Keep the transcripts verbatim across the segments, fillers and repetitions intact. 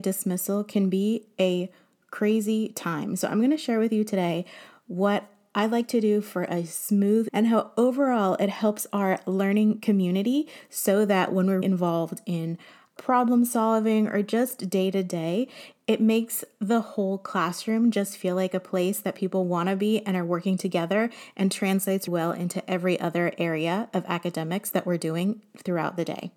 Dismissal can be a crazy time. So I'm going to share with you today what I like to do for a smooth and how overall it helps our learning community so that when we're involved in problem solving or just day to day, it makes the whole classroom just feel like a place that people want to be and are working together and translates well into every other area of academics that we're doing throughout the day.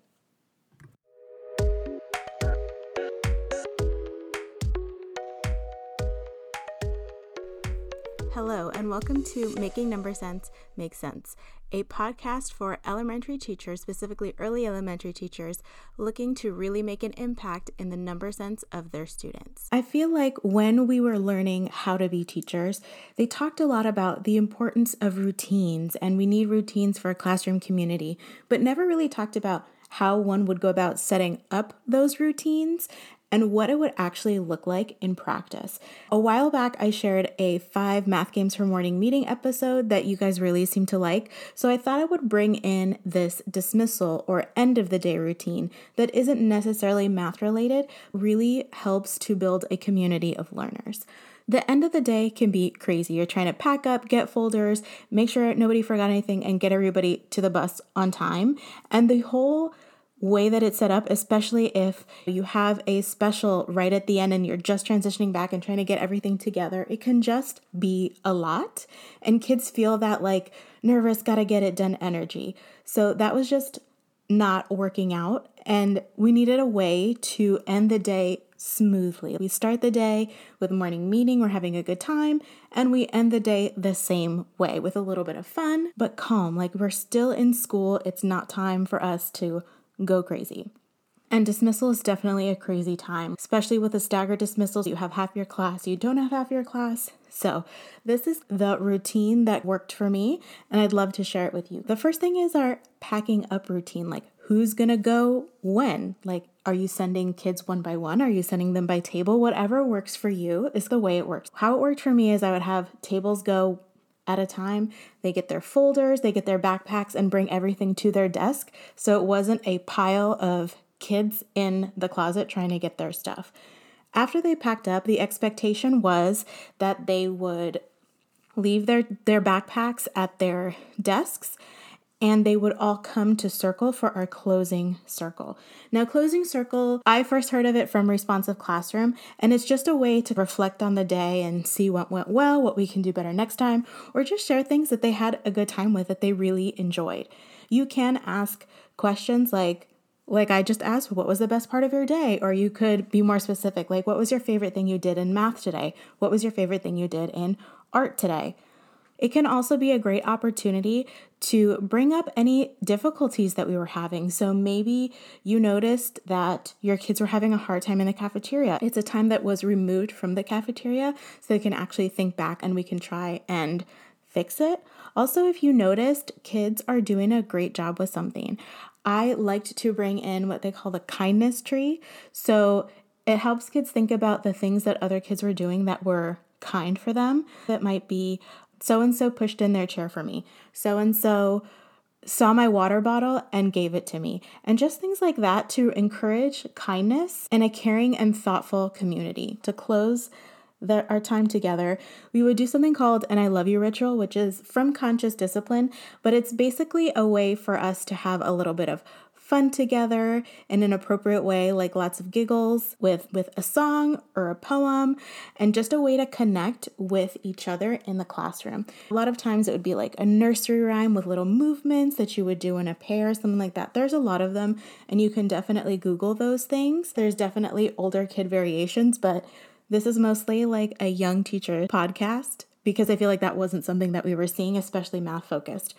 Hello, and welcome to Making Number Sense Make Sense, a podcast for elementary teachers, specifically early elementary teachers, looking to really make an impact in the number sense of their students. I feel like when we were learning how to be teachers, they talked a lot about the importance of routines, and we need routines for a classroom community, but never really talked about how one would go about setting up those routines and what it would actually look like in practice. A while back, I shared a five math games for morning meeting episode that you guys really seem to like, so I thought I would bring in this dismissal or end of the day routine that isn't necessarily math related, really helps to build a community of learners. The end of the day can be crazy. You're trying to pack up, get folders, make sure nobody forgot anything, and get everybody to the bus on time. And the whole way that it's set up, especially if you have a special right at the end and you're just transitioning back and trying to get everything together, it can just be a lot. And kids feel that like nervous, gotta get it done energy. So that was just not working out. And we needed a way to end the day smoothly. We start the day with a morning meeting, we're having a good time, and we end the day the same way with a little bit of fun, but calm. Like we're still in school. It's not time for us to go crazy. And dismissal is definitely a crazy time, especially with the staggered dismissals. You have half your class, you don't have half your class. So this is the routine that worked for me, and I'd love to share it with you. The first thing is our packing up routine, like who's gonna go when? Like, are you sending kids one by one? Are you sending them by table? Whatever works for you is the way it works. How it worked for me is I would have tables go at a time. They get their folders, they get their backpacks, and bring everything to their desk. So it wasn't a pile of kids in the closet trying to get their stuff. After they packed up, the expectation was that they would leave their, their backpacks at their desks, and they would all come to circle for our closing circle. Now, closing circle, I first heard of it from Responsive Classroom, and it's just a way to reflect on the day and see what went well, what we can do better next time, or just share things that they had a good time with that they really enjoyed. You can ask questions like, like I just asked, what was the best part of your day? Or you could be more specific, like what was your favorite thing you did in math today? What was your favorite thing you did in art today? It can also be a great opportunity to bring up any difficulties that we were having. So maybe you noticed that your kids were having a hard time in the cafeteria. It's a time that was removed from the cafeteria so they can actually think back and we can try and fix it. Also, if you noticed, kids are doing a great job with something. I liked to bring in what they call the kindness tree. So it helps kids think about the things that other kids were doing that were kind for them. That might be so-and-so pushed in their chair for me. So-and-so saw my water bottle and gave it to me. And just things like that to encourage kindness and a caring and thoughtful community. To close the, our time together, we would do something called an I love you ritual, which is from Conscious Discipline, but it's basically a way for us to have a little bit of fun together in an appropriate way, like lots of giggles with, with a song or a poem, and just a way to connect with each other in the classroom. A lot of times it would be like a nursery rhyme with little movements that you would do in a pair, something like that. There's a lot of them, and you can definitely Google those things. There's definitely older kid variations, but this is mostly like a young teacher podcast because I feel like that wasn't something that we were seeing, especially math focused.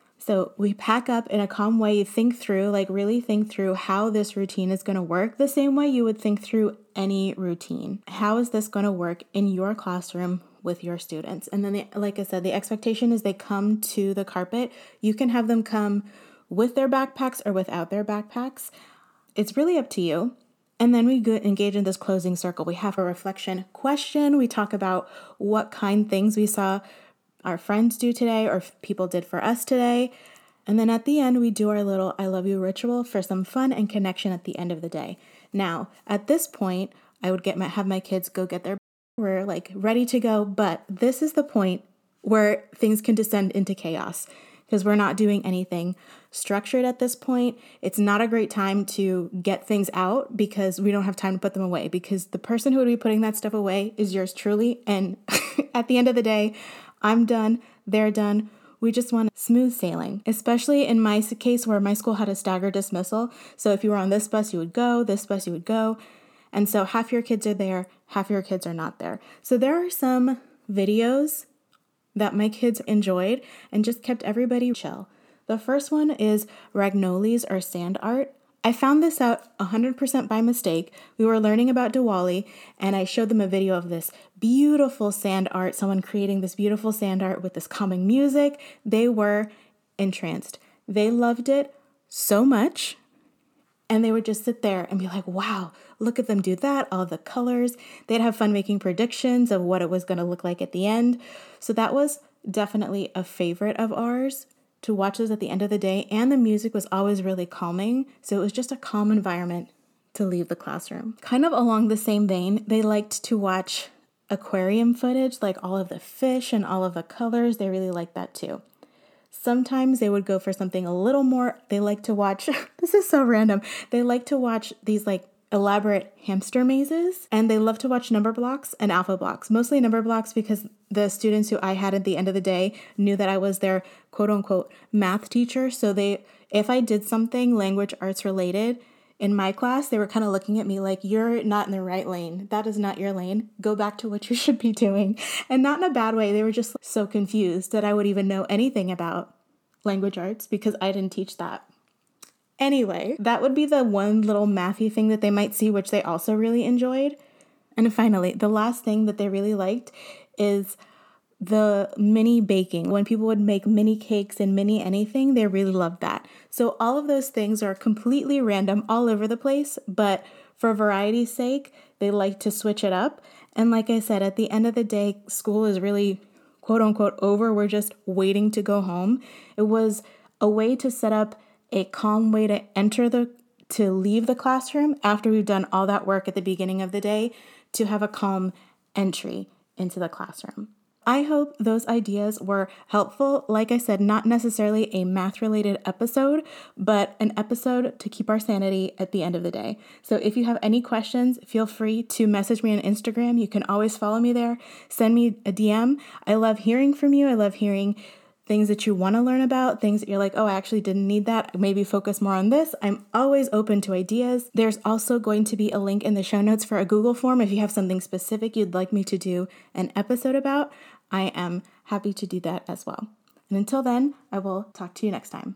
So we pack up in a calm way, you think through, like really think through how this routine is going to work the same way you would think through any routine. How is this going to work in your classroom with your students? And then, the, like I said, the expectation is they come to the carpet. You can have them come with their backpacks or without their backpacks. It's really up to you. And then we go engage in this closing circle. We have a reflection question. We talk about what kind things we saw our friends do today or people did for us today. And then at the end, we do our little I love you ritual for some fun and connection at the end of the day. Now, at this point, I would get my, have my kids go get their, we're like ready to go. But this is the point where things can descend into chaos because we're not doing anything structured at this point. It's not a great time to get things out because we don't have time to put them away, because the person who would be putting that stuff away is yours truly. And at the end of the day, I'm done, they're done. We just want smooth sailing, especially in my case where my school had a staggered dismissal. So if you were on this bus, you would go, this bus, you would go. And so half your kids are there, half your kids are not there. So there are some videos that my kids enjoyed and just kept everybody chill. The first one is Ragnoli's or sand art. I found this out one hundred percent by mistake. We were learning about Diwali and I showed them a video of this beautiful sand art, someone creating this beautiful sand art with this calming music. They were entranced. They loved it so much. And they would just sit there and be like, wow, look at them do that, all the colors. They'd have fun making predictions of what it was going to look like at the end. So that was definitely a favorite of ours to watch this at the end of the day. And the music was always really calming. So it was just a calm environment to leave the classroom. Kind of along the same vein, they liked to watch aquarium footage, like all of the fish and all of the colors. They really liked that too. Sometimes they would go for something a little more. They like to watch, this is so random. They like to watch these like elaborate hamster mazes, and they love to watch number blocks and alpha blocks, mostly number blocks because the students who I had at the end of the day knew that I was their quote unquote math teacher. So they, if I did something language arts related in my class, they were kind of looking at me like, you're not in the right lane. That is not your lane. Go back to what you should be doing. And not in a bad way. They were just so confused that I would even know anything about language arts because I didn't teach that. Anyway, that would be the one little mathy thing that they might see, which they also really enjoyed. And finally, the last thing that they really liked is the mini baking. When people would make mini cakes and mini anything, they really loved that. So all of those things are completely random all over the place, but for variety's sake, they like to switch it up. And like I said, at the end of the day, school is really quote unquote over. We're just waiting to go home. It was a way to set up a calm way to enter the, to leave the classroom after we've done all that work at the beginning of the day, to have a calm entry into the classroom. I hope those ideas were helpful. Like I said, not necessarily a math-related episode, but an episode to keep our sanity at the end of the day. So if you have any questions, feel free to message me on Instagram. You can always follow me there. Send me a D M. I love hearing from you. I love hearing things that you want to learn about, things that you're like, oh, I actually didn't need that. Maybe focus more on this. I'm always open to ideas. There's also going to be a link in the show notes for a Google form if you have something specific you'd like me to do an episode about. I am happy to do that as well. And until then, I will talk to you next time.